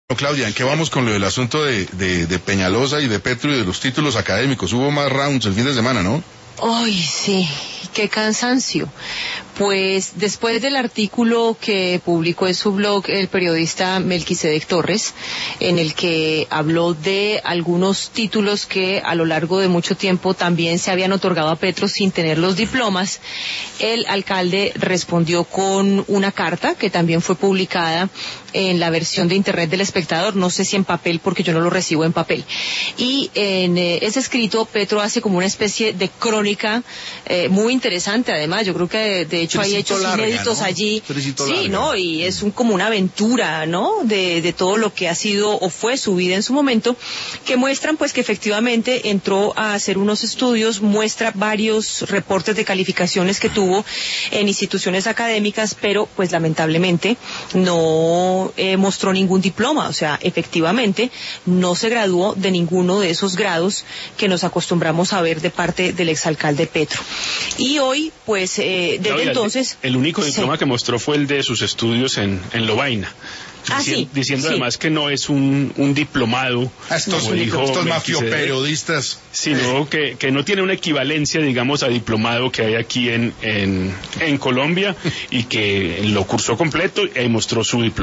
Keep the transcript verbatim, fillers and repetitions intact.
Claudia, ¿en qué vamos con lo del asunto de, de, de Peñalosa y de Petro y de los títulos académicos? Hubo más rounds el fin de semana, ¿no? Ay, sí, qué cansancio. Pues después del artículo que publicó en su blog el periodista Melquisedec Torres, en el que habló de algunos títulos que a lo largo de mucho tiempo también se habían otorgado a Petro sin tener los diplomas, el alcalde respondió con una carta que también fue publicada en la versión de internet del Espectador, no sé si en papel porque yo no lo recibo en papel. Y en eh, ese escrito Petro hace como una especie de crónica eh, muy interesante, además, yo creo que de, de hecho hay hechos larga, inéditos, ¿no? Allí, Tresito sí, larga. ¿No? Y es un, como una aventura, ¿no? De, de todo lo que ha sido o fue su vida en su momento, que muestran pues que efectivamente entró a hacer unos estudios, muestra varios reportes de calificaciones que tuvo en instituciones académicas, pero pues lamentablemente no eh, mostró ningún diploma, o sea, efectivamente no se graduó de ninguno de esos grados que nos acostumbramos a ver de parte del exalcalde Petro. Y hoy, pues, eh, desde Claudia, entonces... El único diploma sí. que mostró fue el de sus estudios en, en Lovaina. Ah, Dici sí, diciendo sí. además que no es un, un diplomado, estos, como dijo estos mafioperiodistas, sino que, que no tiene una equivalencia, digamos, a diplomado que hay aquí en, en, en Colombia, y que lo cursó completo y mostró su diploma.